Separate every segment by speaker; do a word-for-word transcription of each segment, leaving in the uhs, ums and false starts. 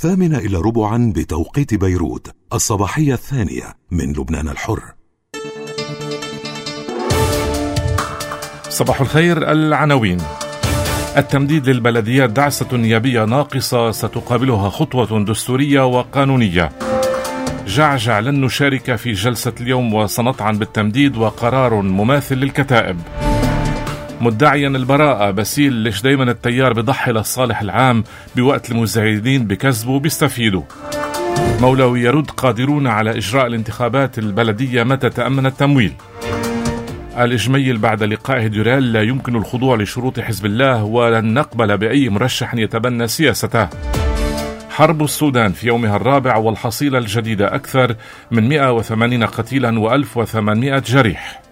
Speaker 1: الثامنة إلى ربعا بتوقيت بيروت، الصباحية الثانية من لبنان الحر.
Speaker 2: صباح الخير. العناوين: التمديد للبلديات دعسة نيابية ناقصة ستقابلها خطوة دستورية وقانونية. جعجع لن نشارك في جلسة اليوم وسنطعن بالتمديد وقرار مماثل للكتائب. مدعيا البراءة باسيل: ليش دايما التيار بضحي للصالح العام بوقت المزايدين بكذبوا بيستفيدوا. مولوي يرد: قادرون على إجراء الانتخابات البلدية متى تأمن التمويل. الإجميل بعد لقائه دوريل: لا يمكن الخضوع لشروط حزب الله ولن نقبل بأي مرشح يتبنى سياسته. حرب السودان في يومها الرابع والحصيلة الجديدة أكثر من مئة وثمانين قتيلا وألف وثمانمئة جريح.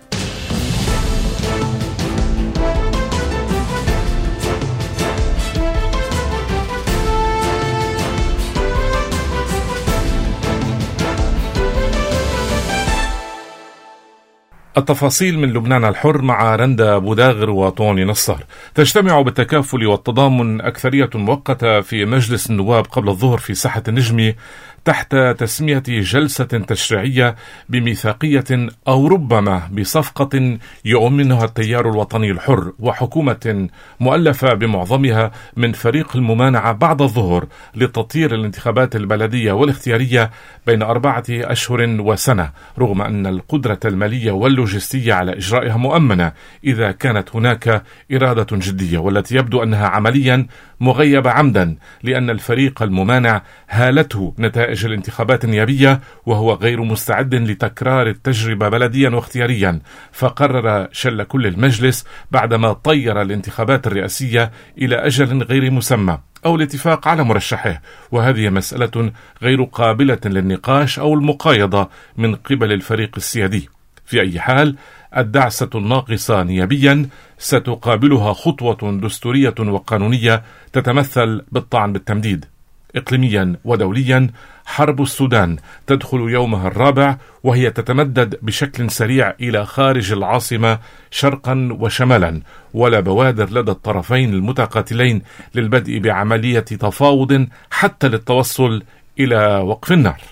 Speaker 2: التفاصيل من لبنان الحر مع رندا بوداغر وطوني نصر. تجتمع بالتكافل والتضامن أكثرية مؤقتة في مجلس النواب قبل الظهر في ساحة النجمي تحت تسمية جلسة تشريعية بميثاقية أو ربما بصفقة يؤمنها التيار الوطني الحر وحكومة مؤلفة بمعظمها من فريق الممانعة بعد الظهر لتطيير الانتخابات البلدية والاختيارية بين أربعة أشهر وسنة، رغم أن القدرة المالية واللوجستية على إجرائها مؤمنة إذا كانت هناك إرادة جدية، والتي يبدو أنها عمليا مغيبة عمدا لأن الفريق الممانع هالته نتائج الانتخابات النيابية وهو غير مستعد لتكرار التجربة بلديا واختياريا، فقرر شل كل المجلس بعدما طير الانتخابات الرئاسية إلى أجل غير مسمى أو الاتفاق على مرشحه، وهذه مسألة غير قابلة للنقاش أو المقايضة من قبل الفريق السيادي. في أي حال، الدعسة الناقصة نيابيا ستقابلها خطوة دستورية وقانونية تتمثل بالطعن بالتمديد. إقليميا ودوليا، حرب السودان تدخل يومها الرابع وهي تتمدد بشكل سريع إلى خارج العاصمة شرقا وشمالا، ولا بوادر لدى الطرفين المتقاتلين للبدء بعملية تفاوض حتى للتوصل إلى وقف النار.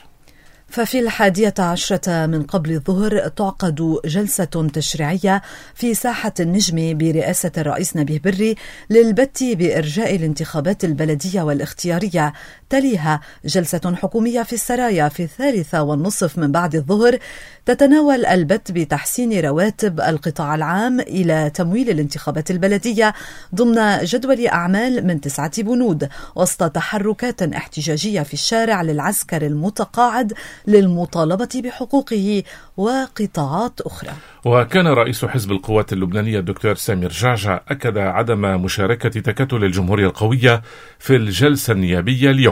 Speaker 3: ففي الحادية عشرة من قبل الظهر تعقد جلسة تشريعية في ساحة النجم برئاسة الرئيس نبيه بري للبت بإرجاء الانتخابات البلدية والاختيارية. تليها جلسة حكومية في السرايا في الثالثة والنصف من بعد الظهر تتناول البت بتحسين رواتب القطاع العام إلى تمويل الانتخابات البلدية ضمن جدول أعمال من تسعة بنود، وسط تحركات احتجاجية في الشارع للعسكر المتقاعد للمطالبة بحقوقه وقطاعات أخرى.
Speaker 2: وكان رئيس حزب القوات اللبنانية الدكتور سامر جعجع أكد عدم مشاركة تكتل الجمهورية القوية في الجلسة النيابية اليوم.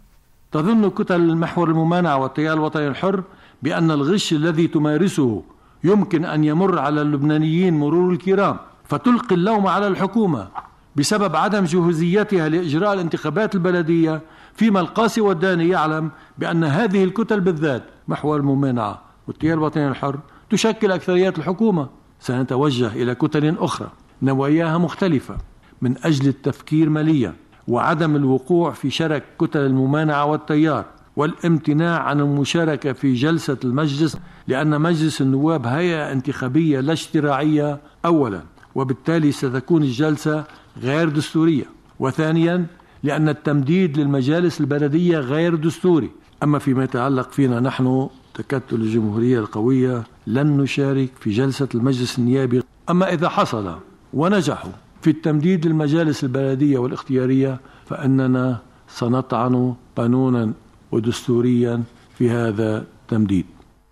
Speaker 4: تظن كتل المحور الممانعة والتيار الوطني الحر بأن الغش الذي تمارسه يمكن أن يمر على اللبنانيين مرور الكرام، فتلقي اللوم على الحكومة بسبب عدم جهوزيتها لإجراء الانتخابات البلدية، فيما القاسي والداني يعلم بأن هذه الكتل بالذات محور الممانعة والتيار الوطني الحر تشكل أكثريات الحكومة. سنتوجه إلى كتل أخرى نواياها مختلفة من أجل التفكير مليا وعدم الوقوع في شرك كتل الممانعة والتيار والامتناع عن المشاركة في جلسة المجلس، لأن مجلس النواب هيئة انتخابية لا اشتراعية أولا، وبالتالي ستكون الجلسة غير دستورية، وثانيا لأن التمديد للمجالس البلدية غير دستوري. أما فيما يتعلق فينا نحن تكتل الجمهورية القوية لن نشارك في جلسة المجلس النيابي. أما إذا حصل ونجحوا في التمديد للمجالس البلدية والاختيارية فإننا سنطعن قانونا ودستوريا في هذا التمديد.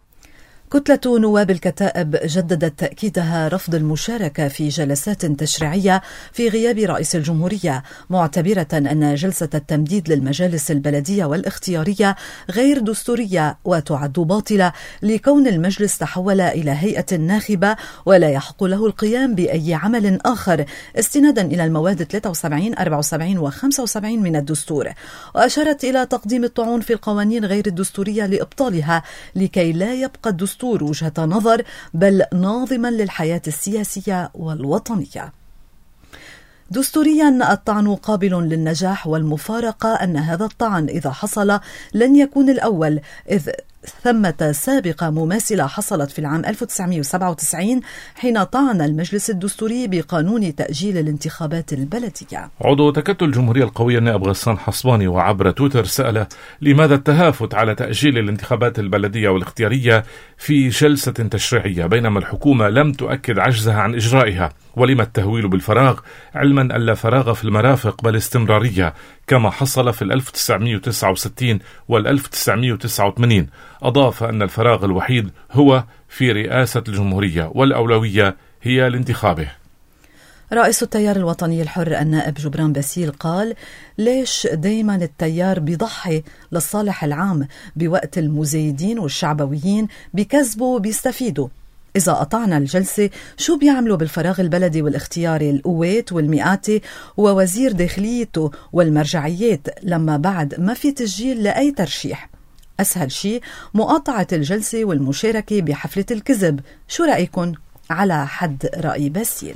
Speaker 3: كتلة نواب الكتائب جددت تأكيدها رفض المشاركة في جلسات تشريعية في غياب رئيس الجمهورية، معتبرة أن جلسة التمديد للمجالس البلدية والاختيارية غير دستورية وتعد باطلة لكون المجلس تحول إلى هيئة ناخبة ولا يحق له القيام بأي عمل آخر، استنادا إلى المواد ثلاثة وسبعين أربعة وسبعين وخمسة وسبعين من الدستور. وأشارت إلى تقديم الطعون في القوانين غير الدستورية لإبطالها لكي لا يبقى الدستور وجهة نظر بل ناظما للحياة السياسية والوطنية. دستوريا الطعن قابل للنجاح، والمفارقة أن هذا الطعن إذا حصل لن يكون الأول، إذ ثمة سابقة مماثلة حصلت في العام ألف وتسعمائة وسبعة وتسعين حين طعن المجلس الدستوري بقانون تأجيل الانتخابات البلدية.
Speaker 2: عضو تكتل الجمهورية القوية النائب غسان حصباني وعبر تويتر سأل لماذا التهافت على تأجيل الانتخابات البلدية والاختيارية في جلسة تشريعية بينما الحكومة لم تؤكد عجزها عن إجرائها، ولما التهويل بالفراغ علما أن لا فراغ في المرافق بل استمرارية كما حصل في ألف وتسعمائة وتسعة وستين وألف وتسعمائة وتسعة وثمانين. أضاف أن الفراغ الوحيد هو في رئاسة الجمهورية والأولوية هي لانتخابه.
Speaker 3: رئيس التيار الوطني الحر النائب جبران باسيل قال: ليش دايما التيار بيضحي للصالح العام بوقت المزايدين والشعبويين بيكذبوا بيستفيدوا؟ إذا قطعنا الجلسة شو بيعملوا بالفراغ البلدي والاختياري القوات والمئاتي ووزير داخليته والمرجعيات لما بعد ما في تسجيل لأي ترشيح؟ أسهل شيء مقاطعة الجلسة والمشاركة بحفلة الكذب. شو رأيكم على حد رأي باسيل؟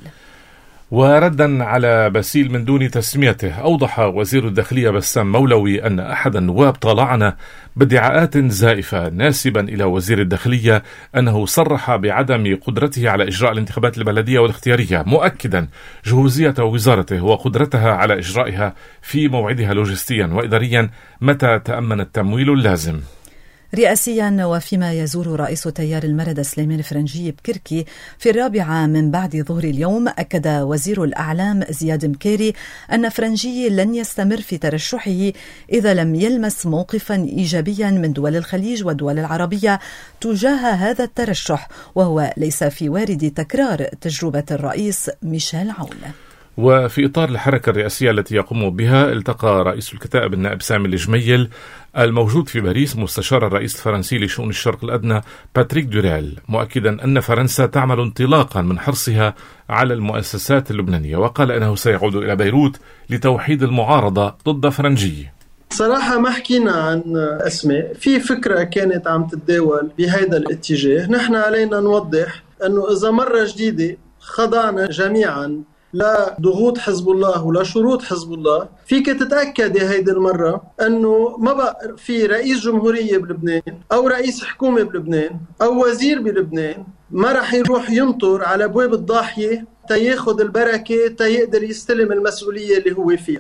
Speaker 2: وردا على باسيل من دون تسميته، أوضح وزير الداخلية بسام مولوي أن أحد النواب طالعنا بادعاءات زائفة ناسبا إلى وزير الداخلية أنه صرح بعدم قدرته على إجراء الانتخابات البلدية والاختيارية، مؤكدا جهوزية وزارته وقدرتها على إجرائها في موعدها لوجستيا وإداريا متى تأمن التمويل اللازم.
Speaker 3: رئاسيا، وفيما يزور رئيس تيار المردة سليمان فرنجي بكركي في الرابعة من بعد ظهر اليوم، أكد وزير الأعلام زياد مكاري أن فرنجي لن يستمر في ترشحه إذا لم يلمس موقفا إيجابيا من دول الخليج والدول العربية تجاه هذا الترشح، وهو ليس في وارد تكرار تجربة الرئيس ميشيل عون.
Speaker 2: وفي إطار الحركة الرئاسية التي يقوم بها، التقى رئيس الكتائب النائب سامي الجميل الموجود في باريس مستشار الرئيس الفرنسي لشؤون الشرق الأدنى باتريك دوريل، مؤكدا أن فرنسا تعمل انطلاقا من حرصها على المؤسسات اللبنانية، وقال أنه سيعود إلى بيروت لتوحيد المعارضة ضد فرنجي.
Speaker 5: صراحة ما حكينا عن أسماء، في فكرة كانت عم تتداول بهذا الاتجاه. نحن علينا نوضح أنه إذا مرة جديدة خضعنا جميعا لا ضغوط حزب الله ولا شروط حزب الله، فيك تتأكد هيدي المرة أنه ما بقى في رئيس جمهورية بلبنان أو رئيس حكومة بلبنان أو وزير بلبنان ما رح يروح ينطر على أبواب الضاحية تياخد البركة تيقدر يستلم المسؤولية اللي هو فيها.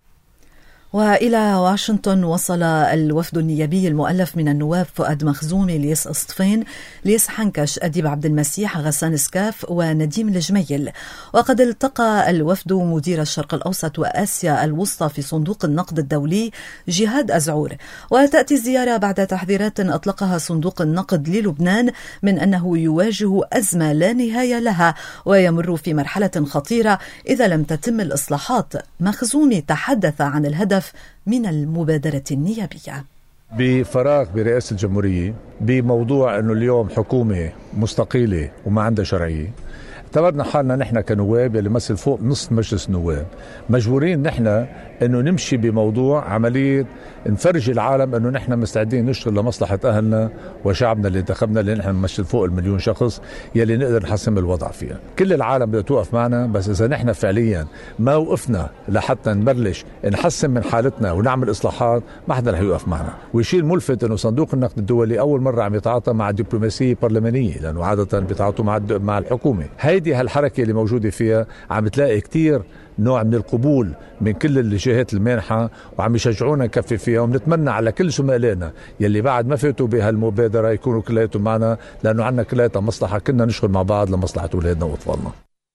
Speaker 3: وإلى واشنطن وصل الوفد النيابي المؤلف من النواب فؤاد مخزومي، ليس أسطفين، ليس حنكش، أديب عبد المسيح، غسان سكاف ونديم الجميل. وقد التقى الوفد مدير الشرق الأوسط وآسيا الوسطى في صندوق النقد الدولي جهاد أزعور. وتأتي الزيارة بعد تحذيرات أطلقها صندوق النقد للبنان من أنه يواجه أزمة لا نهاية لها ويمر في مرحلة خطيرة إذا لم تتم الإصلاحات. مخزومي تحدث عن الهدف من المبادرة النيابية.
Speaker 6: بفراغ برئاسة الجمهورية بموضوع أنه اليوم حكومة مستقلة وما عندها شرعية، اعتبرنا حالنا نحن كنواب اللي مثل فوق نصف مجلس النواب مجبورين نحن انه نمشي بموضوع عملية نفرج العالم انه نحن مستعدين نشتغل لمصلحة اهلنا وشعبنا اللي انتخبنا، اللي نحن نمثل فوق المليون شخص يلي نقدر نحسن الوضع فيها. كل العالم بدها توقف معنا، بس اذا نحن فعليا ما وقفنا لحتى نبلش نحسن من حالتنا ونعمل اصلاحات ما حدا رح يوقف معنا. وشيء الملفت انه صندوق النقد الدولي اول مرة عم يتعاطى مع دبلوماسية برلمانية، لانه عادة بيتعاطوا مع مع الحكومة. هيدي هالحركة اللي موجودة فيها عم تلاقي كتير نوع من القبول من كل الجهات المانحة وعم يشجعونا نكفي فيها، ونتمنى على كل زملائنا يلي بعد ما فاتوا بهالمبادرة يكونوا كلياتهم معنا، لأنه عنا كلياتنا مصلحة كنا نشغل مع بعض لمصلحة أولادنا وأطفالنا.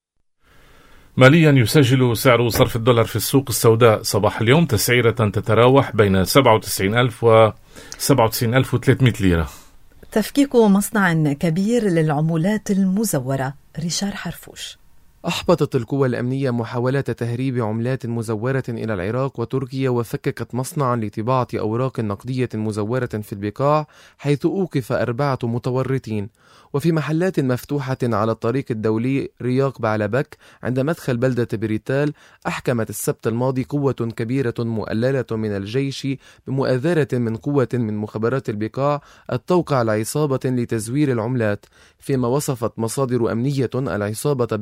Speaker 2: ماليا، يسجل سعر صرف الدولار في السوق السوداء صباح اليوم تسعيرة تتراوح بين سبعة وتسعين ألف و سبعة وتسعين ألف وثلاثمائة ليرة.
Speaker 3: تفكيك مصنع كبير للعملات المزورة. ريشار حرفوش.
Speaker 7: أحبطت القوى الأمنية محاولة تهريب عملات مزورة إلى العراق وتركيا، وفككت مصنعا لطباعة أوراق نقدية مزورة في البقاع، حيث أوقف أربعة متورطين. وفي محلات مفتوحة على الطريق الدولي رياق بعلبك عند مدخل بلدة بريتال، أحكمت السبت الماضي قوة كبيرة مؤللة من الجيش بمؤازرة من قوة من مخابرات البقاع التوقع على عصابة لتزوير العملات، فيما وصفت مصادر أمنية العصابة بأنها الأكثر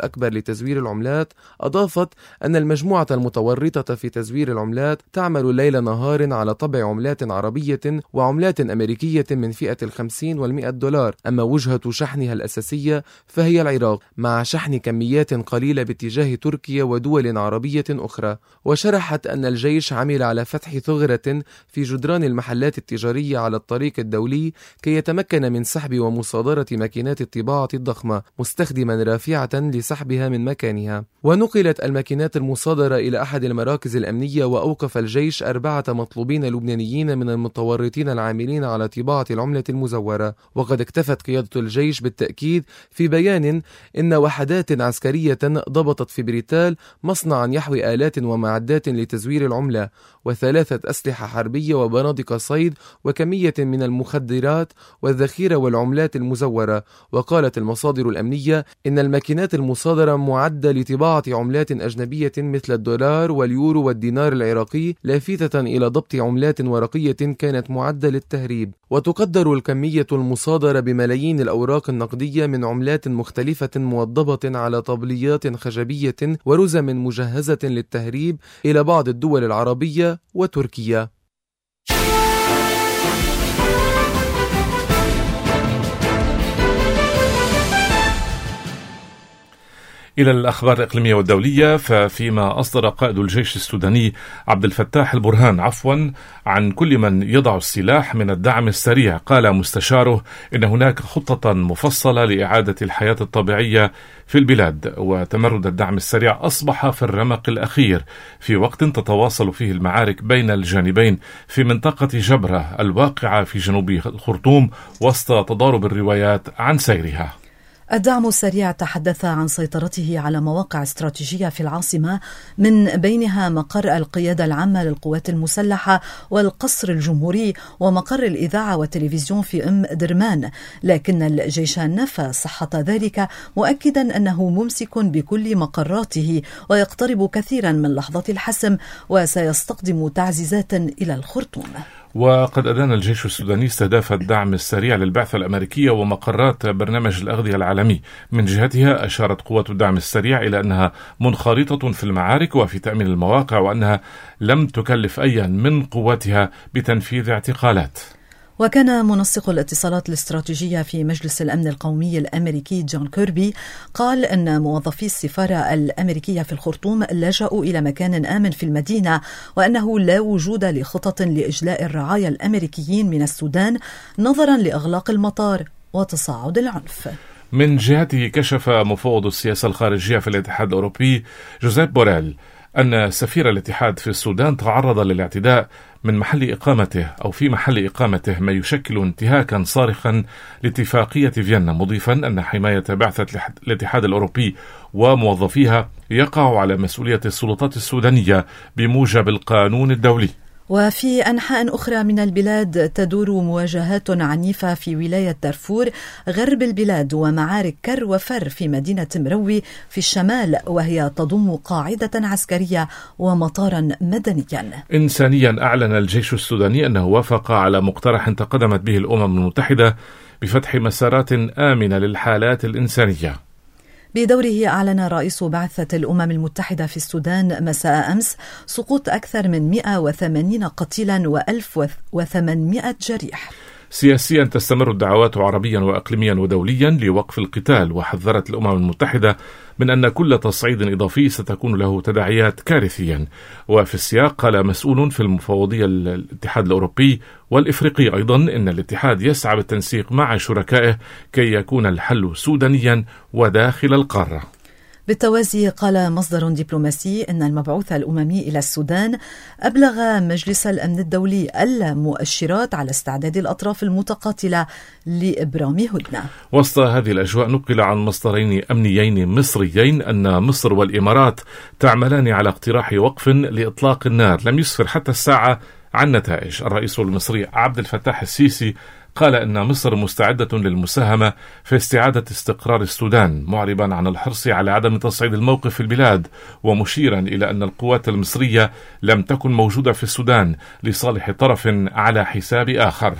Speaker 7: الأكبر لتزوير العملات، أضافت أن المجموعة المتورطة في تزوير العملات تعمل ليل نهار على طبع عملات عربية وعملات أمريكية من فئة الخمسين والمئة دولار، أما وجهة شحنها الأساسية فهي العراق، مع شحن كميات قليلة باتجاه تركيا ودول عربية أخرى. وشرحت أن الجيش عمل على فتح ثغرة في جدران المحلات التجارية على الطريق الدولي كي يتمكن من سحب ومصادرة ماكينات الطباعة الضخمة، مستخدما رافعة لسحبها من مكانها. ونقلت الماكينات المصادرة إلى أحد المراكز الأمنية، وأوقف الجيش أربعة مطلوبين لبنانيين من المتورطين العاملين على طباعة العملة المزورة. وقد اكتفت قيادة الجيش بالتأكيد في بيان إن وحدات عسكرية ضبطت في بريتال مصنعا يحوي آلات ومعدات لتزوير العملة، وثلاثة أسلحة حربية وبنادق صيد، وكمية من المخدرات والذخيرة والعملات المزورة. وقالت المصادر الأمنية إن الماكينات المصادرة معدة لطباعة عملات أجنبية مثل الدولار واليورو والدينار العراقي، لافتة إلى ضبط عملات ورقية كانت معدة للتهريب. وتقدر الكمية المصادرة بملايين الأوراق النقدية من عملات مختلفة موضبة على طبليات خشبية ورزم مجهزة للتهريب إلى بعض الدول العربية وتركيا.
Speaker 2: إلى الأخبار الإقليمية والدولية، ففيما أصدر قائد الجيش السوداني عبد الفتاح البرهان عفوا عن كل من يضع السلاح من الدعم السريع، قال مستشاره إن هناك خطة مفصلة لإعادة الحياة الطبيعية في البلاد، وتمرد الدعم السريع أصبح في الرمق الأخير في وقت تتواصل فيه المعارك بين الجانبين في منطقة جبرة الواقعة في جنوب الخرطوم وسط تضارب الروايات عن سيرها.
Speaker 3: الدعم السريع تحدث عن سيطرته على مواقع استراتيجية في العاصمة، من بينها مقر القيادة العامة للقوات المسلحة والقصر الجمهوري ومقر الإذاعة والتلفزيون في أم درمان، لكن الجيش نفى صحة ذلك، مؤكدا أنه ممسك بكل مقراته ويقترب كثيرا من لحظة الحسم وسيستقدم تعزيزات إلى الخرطوم.
Speaker 2: وقد أدان الجيش السوداني استهداف الدعم السريع للبعثة الأمريكية ومقرات برنامج الأغذية العالمي. من جهتها أشارت قوات الدعم السريع إلى أنها منخرطة في المعارك وفي تأمين المواقع، وأنها لم تكلف أيا من قواتها بتنفيذ اعتقالات.
Speaker 3: وكان منسق الاتصالات الاستراتيجية في مجلس الأمن القومي الأمريكي جون كيربي قال أن موظفي السفارة الأمريكية في الخرطوم لجأوا إلى مكان آمن في المدينة، وأنه لا وجود لخطط لإجلاء الرعايا الأمريكيين من السودان نظرا لإغلاق المطار وتصاعد العنف.
Speaker 2: من جهته كشف مفوض السياسة الخارجية في الاتحاد الأوروبي جوزيب بوريل أن سفير الاتحاد في السودان تعرض للاعتداء من محل إقامته أو في محل إقامته، ما يشكل انتهاكا صارخا لاتفاقية فيينا، مضيفا أن حماية بعثة الاتحاد الأوروبي وموظفيها يقع على مسؤولية السلطات السودانية بموجب القانون الدولي.
Speaker 3: وفي أنحاء أخرى من البلاد تدور مواجهات عنيفة في ولاية دارفور غرب البلاد ومعارك كر وفر في مدينة مروي في الشمال، وهي تضم قاعدة عسكرية ومطارا مدنيا.
Speaker 2: إنسانيا، أعلن الجيش السوداني أنه وافق على مقترح تقدمت به الأمم المتحدة بفتح مسارات آمنة للحالات الإنسانية.
Speaker 3: بدوره أعلن رئيس بعثة الأمم المتحدة في السودان مساء أمس سقوط أكثر من مئة وثمانين قتيلا وألف وثمانمئة جريح.
Speaker 2: سياسيا، تستمر الدعوات عربيا وإقليميا ودوليا لوقف القتال، وحذرت الأمم المتحدة من أن كل تصعيد إضافي ستكون له تداعيات كارثيا. وفي السياق قال مسؤول في المفوضية الاتحاد الأوروبي والإفريقي أيضا إن الاتحاد يسعى بالتنسيق مع شركائه كي يكون الحل سودانيا وداخل القارة.
Speaker 3: بالتوازي قال مصدر دبلوماسي إن المبعوث الأممي إلى السودان أبلغ مجلس الأمن الدولي المؤشرات على استعداد الأطراف المتقاتلة لإبرام هدنة.
Speaker 2: وسط هذه الأجواء، نقل عن مصدرين أمنيين مصريين أن مصر والإمارات تعملان على اقتراح وقف لإطلاق النار لم يسفر حتى الساعة عن نتائج. الرئيس المصري عبد الفتاح السيسي قال إن مصر مستعدة للمساهمة في استعادة استقرار السودان، معربا عن الحرص على عدم تصعيد الموقف في البلاد، ومشيرا إلى أن القوات المصرية لم تكن موجودة في السودان لصالح طرف على حساب آخر.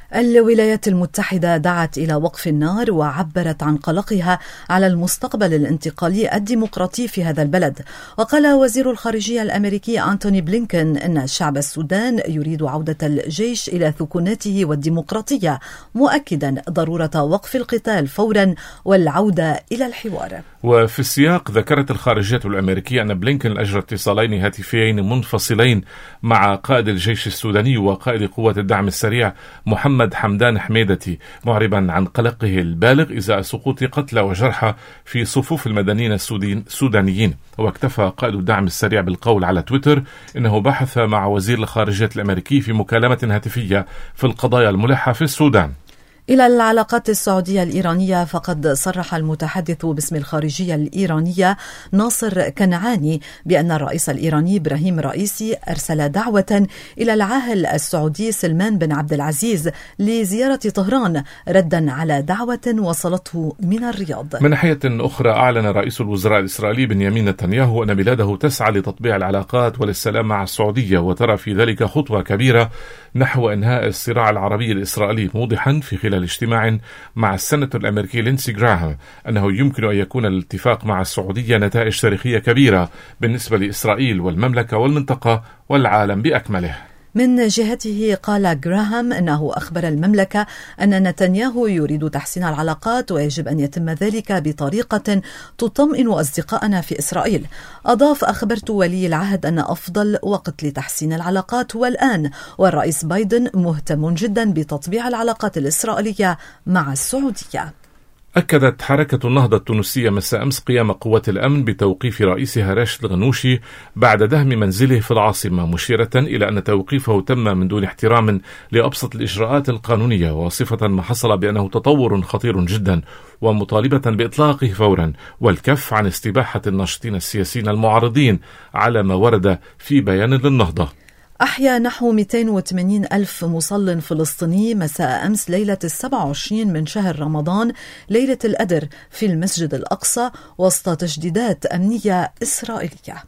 Speaker 3: الولايات المتحدة دعت إلى وقف النار وعبرت عن قلقها على المستقبل الانتقالي الديمقراطي في هذا البلد. وقال وزير الخارجية الأمريكي أنتوني بلينكن أن شعب السودان يريد عودة الجيش إلى ثكناته والديمقراطية، مؤكدا ضرورة وقف القتال فورا والعودة إلى الحوار.
Speaker 2: وفي السياق ذكرت الخارجية الأمريكية أن بلينكن أجرى اتصالين هاتفيين منفصلين مع قائد الجيش السوداني وقائد قوات الدعم السريع محمد محمد حمدان حميدتي، معربا عن قلقه البالغ إزاء سقوط قتلى وجرحى في صفوف المدنيين السودانيين. واكتفى قائد الدعم السريع بالقول على تويتر إنه بحث مع وزير الخارجية الأمريكي في مكالمة هاتفية في القضايا الملحة في السودان.
Speaker 3: إلى العلاقات السعودية الإيرانية، فقد صرح المتحدث باسم الخارجية الإيرانية ناصر كنعاني بأن الرئيس الإيراني إبراهيم رئيسي أرسل دعوة إلى العاهل السعودي سلمان بن عبد العزيز لزيارة طهران ردا على دعوة وصلته من الرياض.
Speaker 2: من ناحية أخرى، أعلن رئيس الوزراء الإسرائيلي بنيامين نتنياهو أن بلاده تسعى لتطبيع العلاقات وللسلام مع السعودية، وترى في ذلك خطوة كبيرة نحو إنهاء الصراع العربي الإسرائيلي، موضحا في خلال اجتماع مع السناتور الأمريكي لينسي جراهام أنه يمكن أن يكون الاتفاق مع السعودية نتائج تاريخية كبيرة بالنسبة لإسرائيل والمملكة والمنطقة والعالم بأكمله.
Speaker 3: من جهته قال جراهام أنه أخبر المملكة أن نتنياهو يريد تحسين العلاقات ويجب أن يتم ذلك بطريقة تطمئن أصدقائنا في إسرائيل. أضاف: أخبرت ولي العهد أن أفضل وقت لتحسين العلاقات هو الآن، والرئيس بايدن مهتم جدا بتطبيع العلاقات الإسرائيلية مع السعودية.
Speaker 2: أكدت حركة النهضة التونسية مساء أمس قيام قوات الأمن بتوقيف رئيسها راشد الغنوشي بعد دهم منزله في العاصمة، مشيرة إلى أن توقيفه تم من دون احترام لأبسط الإجراءات القانونية، وصفة ما حصل بأنه تطور خطير جدا، ومطالبة بإطلاقه فورا والكف عن استباحة الناشطين السياسيين المعارضين على ما ورد في بيان للنهضة.
Speaker 3: أحيا نحو مئتين وثمانين ألف مصل فلسطيني مساء أمس ليلة السبع وعشرين من شهر رمضان ليلة القدر في المسجد الأقصى وسط تجديدات أمنية إسرائيلية.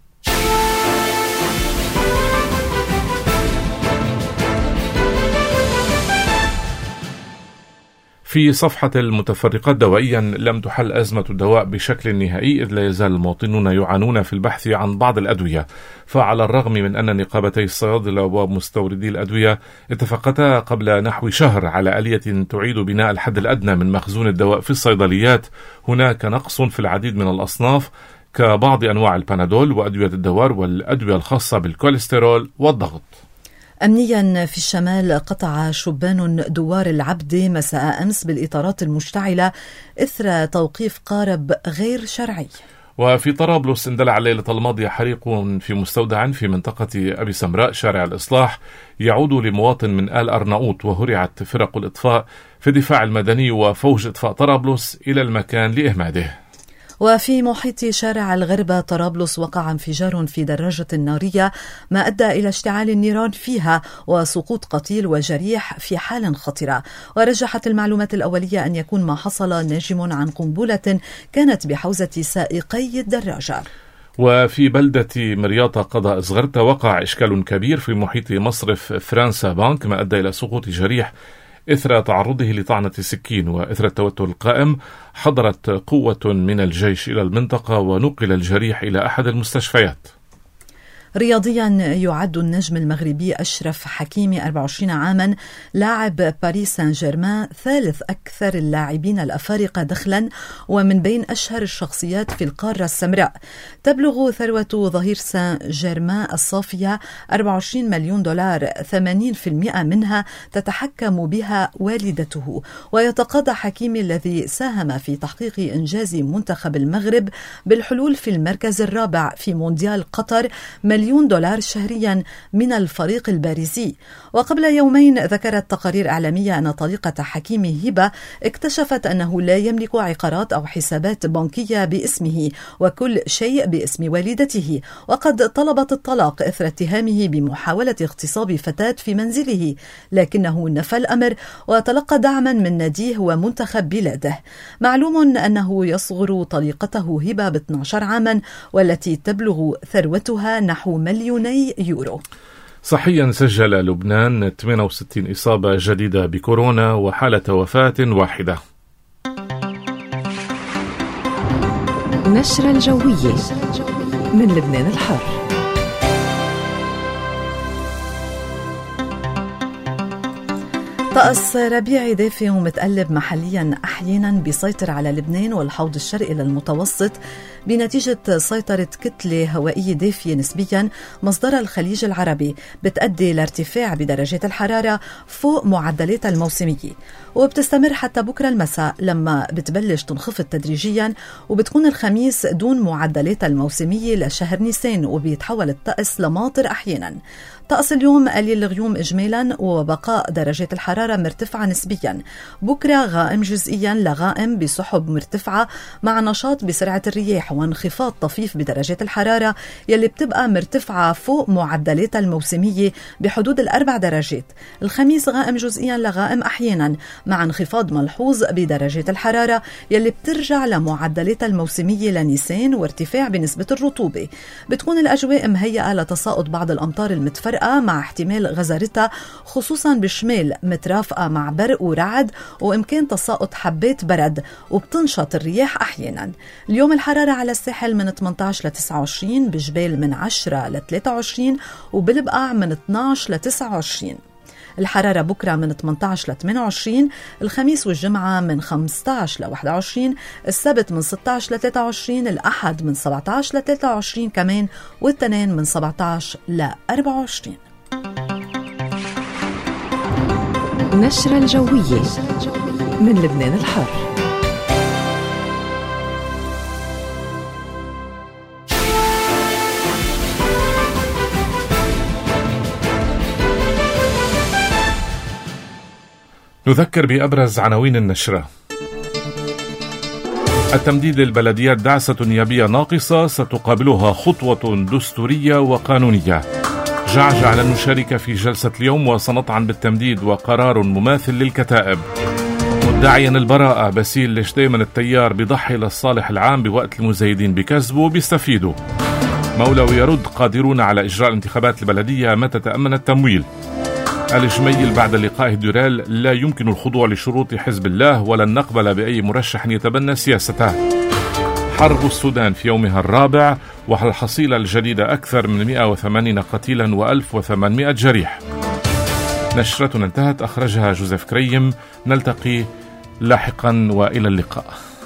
Speaker 2: في صفحة المتفرقات دوائيا، لم تحل أزمة الدواء بشكل نهائي، إذ لا يزال المواطنون يعانون في البحث عن بعض الأدوية. فعلى الرغم من أن نقابتي الصيادلة ومستوردي الأدوية اتفقتا قبل نحو شهر على آلية تعيد بناء الحد الأدنى من مخزون الدواء في الصيدليات، هناك نقص في العديد من الأصناف كبعض أنواع البنادول وأدوية الدوار والأدوية الخاصة بالكوليسترول والضغط.
Speaker 3: أمنيا في الشمال، قطع شبان دوار العبد مساء أمس بالإطارات المشتعلة إثر توقيف قارب غير شرعي.
Speaker 2: وفي طرابلس، اندلع الليلة الماضية حريق في مستودع في منطقة أبي سمراء شارع الإصلاح يعود لمواطن من آل أرناؤوط، وهرعت فرق الإطفاء في الدفاع المدني وفوج إطفاء طرابلس إلى المكان لإهماده.
Speaker 3: وفي محيط شارع الغربة طرابلس، وقع انفجار في دراجة نارية ما أدى إلى اشتعال النيران فيها وسقوط قتيل وجريح في حال خطرة. ورجحت المعلومات الأولية أن يكون ما حصل ناجم عن قنبلة كانت بحوزة سائقي الدراجة.
Speaker 2: وفي بلدة مرياطة قضاء صغرتة، وقع إشكال كبير في محيط مصرف فرنسا بانك ما أدى إلى سقوط جريح إثر تعرضه لطعنة سكين. وإثر التوتر القائم، حضرت قوة من الجيش إلى المنطقة ونقل الجريح إلى أحد المستشفيات.
Speaker 3: رياضيا، يعد النجم المغربي أشرف حكيمي أربعة وعشرين عاما لاعب باريس سان جيرمان ثالث أكثر اللاعبين الأفارقة دخلا ومن بين أشهر الشخصيات في القارة السمراء. تبلغ ثروة ظهير سان جيرمان الصافية أربعة وعشرين مليون دولار، ثمانين بالمئة منها تتحكم بها والدته. ويتقاضى حكيمي الذي ساهم في تحقيق إنجاز منتخب المغرب بالحلول في المركز الرابع في مونديال قطر مليون دولار شهريا من الفريق الباريسي. وقبل يومين ذكرت تقارير إعلامية أن طليقة حكيمي هبة اكتشفت أنه لا يملك عقارات أو حسابات بنكية باسمه وكل شيء باسم والدته، وقد طلبت الطلاق إثر اتهامه بمحاولة اغتصاب فتاة في منزله، لكنه نفى الأمر وتلقى دعما من ناديه ومنتخب بلاده. معلوم أنه يصغر طليقته هبة ب اثني عشر عاما والتي تبلغ ثروتها نحو مليوني يورو.
Speaker 2: صحيا سجل لبنان ثمانية وستين إصابة جديدة بكورونا وحالة وفاة واحدة.
Speaker 3: نشرة الجوية من لبنان الحر. طقس ربيعي دافي ومتقلب محليا أحيانا بيسيطر على لبنان والحوض الشرقي للمتوسط بنتيجة سيطرة كتلة هوائية دافية نسبيا مصدرها الخليج العربي بتؤدي لارتفاع بدرجات الحرارة فوق معدلاتها الموسمية، وبتستمر حتى بكرة المساء لما بتبلش تنخفض تدريجيا وبتكون الخميس دون معدلاتها الموسمية لشهر نيسان وبيتحول الطقس لماطر أحيانا. طقس اليوم قليل الغيوم إجمالا وبقاء درجات الحرارة مرتفعة نسبيا. بكرة غائم جزئيا لغائم بسحب مرتفعة مع نشاط بسرعة الرياح وانخفاض طفيف بدرجات الحرارة يلي بتبقى مرتفعة فوق معدلاتها الموسمية بحدود الأربع درجات. الخميس غائم جزئيا لغائم أحيانا مع انخفاض ملحوظ بدرجات الحرارة يلي بترجع لمعدلاتها الموسمية لنيسان وارتفاع بنسبة الرطوبة. بتكون الأجواء مهيئة لتساقط بعض الأمطار المتفرقة مع احتمال غزارتها خصوصا بالشمال مترافقة مع برق ورعد وإمكان تساقط حبات برد، وبتنشط الرياح أحيانا. اليوم الحرارة على الساحل من ثمانية عشر ل تسعة وعشرين، بجبال من عشرة ل ثلاثة وعشرين، وبالبقاع من اثني عشر ل تسعة وعشرين. الحرارة بكرة من ثمانية عشر ل ثمانية وعشرين، الخميس والجمعة من خمسة عشر ل واحد وعشرين، السبت من ستة عشر ل ثلاثة وعشرين، الأحد من سبعة عشر ل ثلاثة وعشرين كمان، والتنين من سبعة عشر ل أربعة وعشرين. نشرة الجوية من لبنان الحر.
Speaker 2: نذكر بأبرز عناوين النشرة. التمديد للبلديات دعسة نيابية ناقصة ستقابلها خطوة دستورية وقانونية. جعجع لن نشارك في جلسة اليوم وسنطعن بالتمديد وقرار مماثل للكتائب. مدعيا البراءة باسيل ليش دايما التيار بيضحي للصالح العام بوقت المزايدين بكذبه بيستفيدوا. مولوي يرد قادرون على إجراء الانتخابات البلدية متى تأمن التمويل. الجميل بعد لقائه دورال لا يمكن الخضوع لشروط حزب الله ولن نقبل بأي مرشح يتبنى سياسته. حرب السودان في يومها الرابع والحصيلة الجديدة أكثر من مئة وثمانين قتيلا وألف وثمانمئة جريح. نشرتنا انتهت، أخرجها جوزيف كريم. نلتقي لاحقا وإلى اللقاء.